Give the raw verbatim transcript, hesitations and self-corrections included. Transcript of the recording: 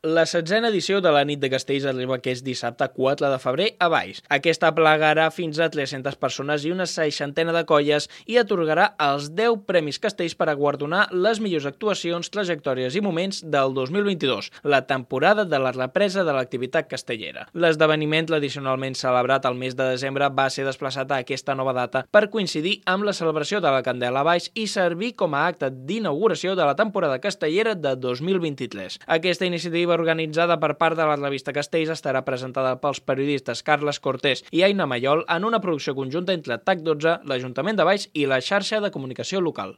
La setzena edició de la Nit de Castells arriba aquest dissabte quatre de febrer a Valls. Aquesta plegarà fins a tres-centes persones i una seixantena de colles i atorgarà els deu Premis Castells per a guardonar les millors actuacions, trajectòries i moments del dos mil vint-i-dos, la temporada de la represa de l'activitat castellera. L'esdeveniment, tradicionalment celebrat al mes de desembre, va ser desplaçat a aquesta nova data per coincidir amb la celebració de la Candela a Valls i servir com a acte d'inauguració de la temporada castellera de dos mil vint-i-tres. Aquesta iniciativa organitzada per part de la revista Castells estarà presentada pels periodistes Carles Cortés i Aina Mayol en una producció conjunta entre TAC dotze, l'Ajuntament de Valls i la xarxa de comunicació local.